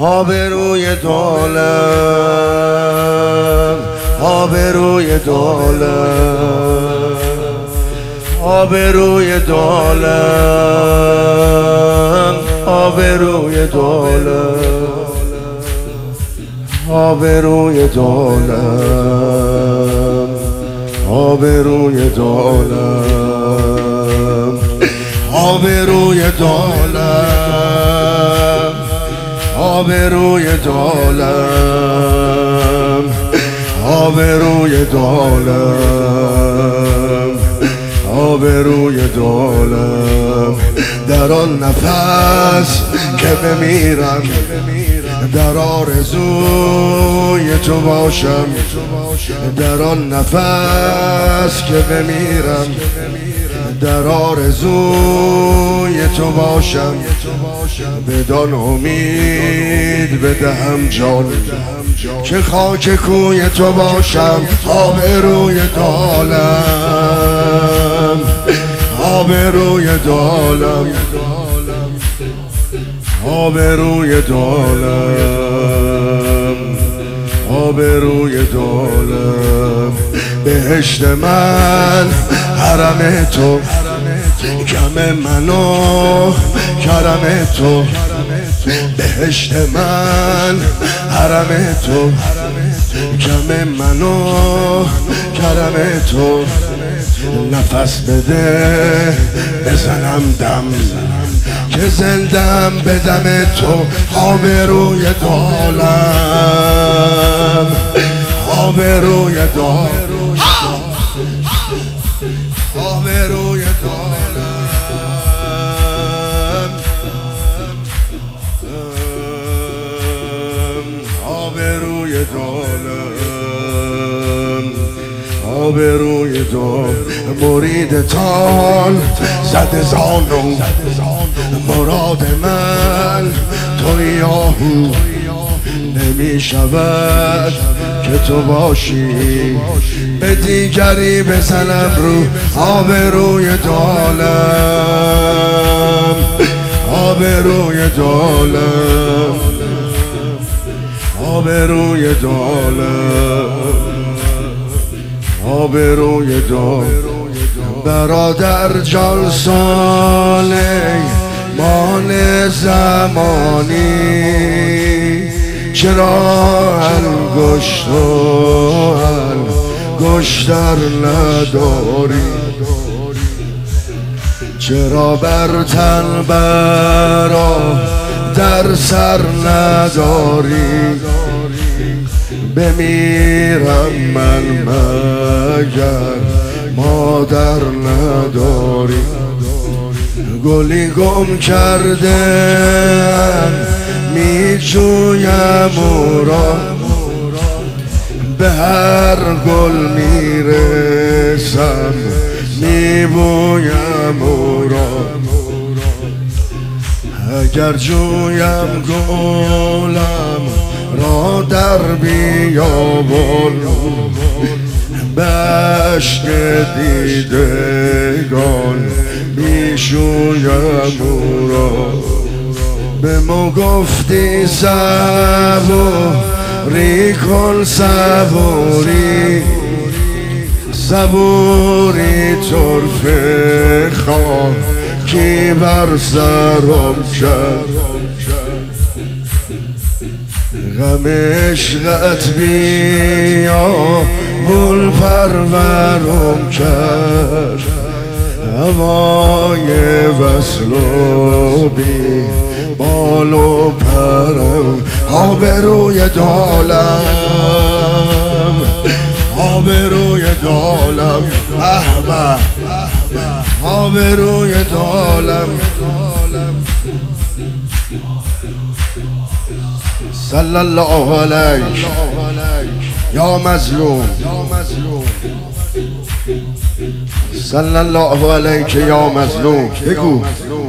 آبروی دولم، آبروی دولم، آبروی دولم، آبروی دولم، آبروی دولم، آبروی دولم، آبروی دولم، آبروی دولم، آبروی دولم، آبروی دولم. در آن نفس که بمیرم در آرزوی تو باشم، در آن نفس که بمیرم در آرزوی تو باشم. بدان امید بدهم جان که خاک کوی تو باشم. آبروی دولم، آبروی دولم، آبروی دولم، آبروی دولم. بهشت من حرم تو، کم منو کرم تو. بهشت من حرم تو، کم منو کرم تو. نفس بده بزنم دم که زندم به دم تو. آبروی دولم، آبروی دولم، آبروی دولم، آبروی دولم، آبروی دولم. مرید تان زده زانو، مراد من توی آهو. نمی شود که تو باشی به دیگری بزنم رو. آبروی دولم، آبروی دولم، آبروی دولم، آبروی دولم. برادر جان ساله مان زمانی، چرا انگشتر نداری؟ چرا بر تن برا در سر نداری؟ بمیرم من مگر مادر نداری؟ گلی گم کردم می جویم او را، به هر گل می رسم می بویم او را. اگر جویم گلم را در بیابان، به عشق دیدگان می شویم او را. به ما گفتی صبوری کن، صبوری صبوری. طرفه خاکی بر سرم کرد، غم عشقت بیا گل پرورم کرد. هوای وصل و بی بال و پرم. آبروی دولم، آبروی دولم، احبه آبروی دولم. صلی الله علیک یا مظلوم، صلی الله علیک یا مظلوم. بگو